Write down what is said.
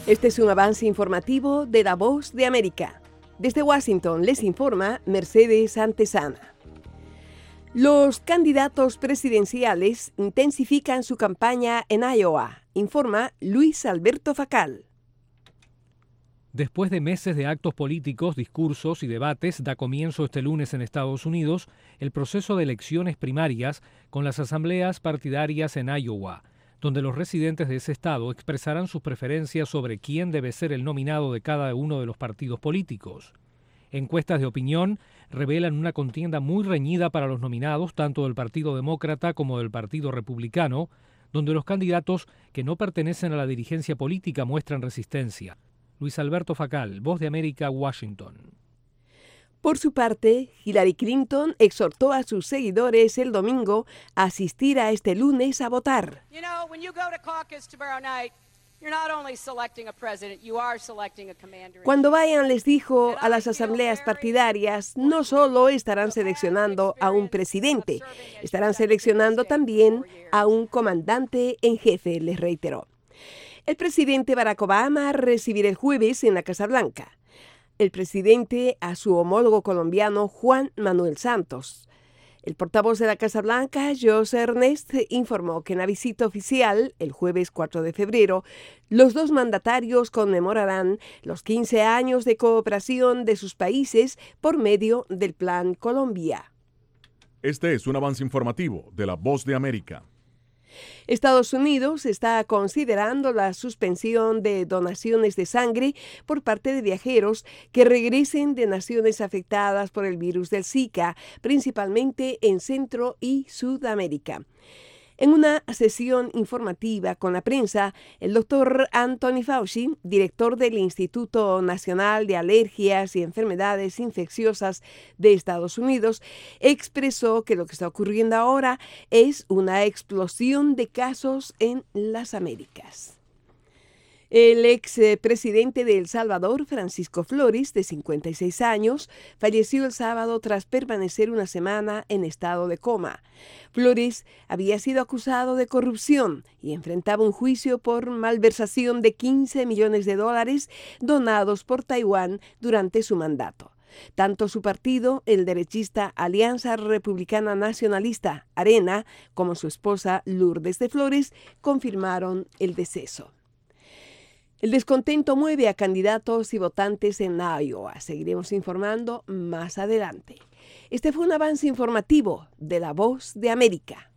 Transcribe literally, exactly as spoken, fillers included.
Este es un avance informativo de La Voz de América. Desde Washington les informa Mercedes Antesana. Los candidatos presidenciales intensifican su campaña en Iowa, informa Luis Alberto Facal. Después de meses de actos políticos, discursos y debates, da comienzo este lunes en Estados Unidos el proceso de elecciones primarias con las asambleas partidarias en Iowa, donde los residentes de ese estado expresarán sus preferencias sobre quién debe ser el nominado de cada uno de los partidos políticos. Encuestas de opinión revelan una contienda muy reñida para los nominados tanto del Partido Demócrata como del Partido Republicano, donde los candidatos que no pertenecen a la dirigencia política muestran resistencia. Luis Alberto Facal, Voz de América, Washington. Por su parte, Hillary Clinton exhortó a sus seguidores el domingo a asistir a este lunes a votar. You know, when you go to caucus tomorrow night, you're not only selecting a president, you are selecting a commander. Cuando vayan, les dijo a las asambleas partidarias, no solo estarán seleccionando a un presidente, estarán seleccionando también a un comandante en jefe, les reiteró. El presidente Barack Obama recibirá el jueves en la Casa Blanca. El presidente a su homólogo colombiano Juan Manuel Santos. El portavoz de la Casa Blanca, Josh Earnest, informó que en la visita oficial, el jueves cuatro de febrero, los dos mandatarios conmemorarán los quince años de cooperación de sus países por medio del Plan Colombia. Este es un avance informativo de La Voz de América. Estados Unidos está considerando la suspensión de donaciones de sangre por parte de viajeros que regresen de naciones afectadas por el virus del Zika, principalmente en Centro y Sudamérica. En una sesión informativa con la prensa, el doctor Anthony Fauci, director del Instituto Nacional de Alergias y Enfermedades Infecciosas de Estados Unidos, expresó que lo que está ocurriendo ahora es una explosión de casos en las Américas. El expresidente de El Salvador, Francisco Flores, de cincuenta y seis años, falleció el sábado tras permanecer una semana en estado de coma. Flores había sido acusado de corrupción y enfrentaba un juicio por malversación de quince millones de dólares donados por Taiwán durante su mandato. Tanto su partido, el derechista Alianza Republicana Nacionalista, ARENA, como su esposa Lourdes de Flores confirmaron el deceso. El descontento mueve a candidatos y votantes en Iowa. Seguiremos informando más adelante. Este fue un avance informativo de La Voz de América.